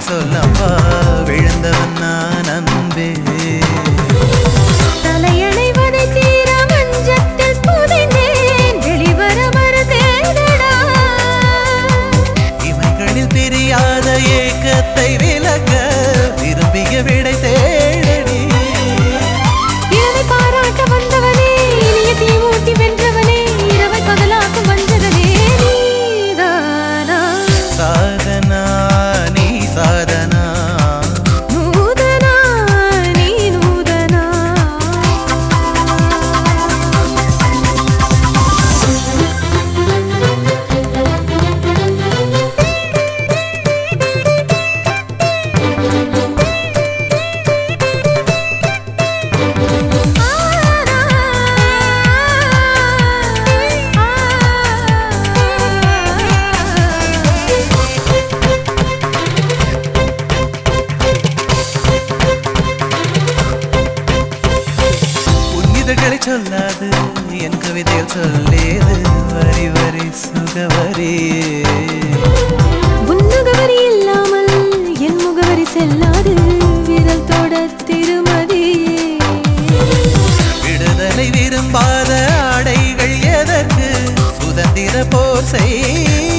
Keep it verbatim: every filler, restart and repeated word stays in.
பதில் சொல்லப்பா விழுந்தவன் நான் அன்பே தலையணைவதை தீர மஞ்சத்தில் புதைந்தேன் வெளிவர மறுதேடடா இமைகளில் தெரியாத ஏக்கத்தை விலக்க விரும்பிய விடை தேடடி இரவை பாராட்ட வந்தவனே இனிய தீ மூட்டி வென்றவனே இரவை பகலாக்கும் வஞ்சகனே நீதானா சாதனா நீ சாதனா நூதனா நீ நூதனா உன்னிதழ்களை சொல்லாது என் கவிதையில் சொல்லேது வரி வரி சுகவரி உன் முகவரி இல்லாமல் என் முகவரி செல்லாது விரல் தொட திருமதி விடுதலை விரும்பாத ஆடைகள் எதற்கு சுதந்திர போர் செய்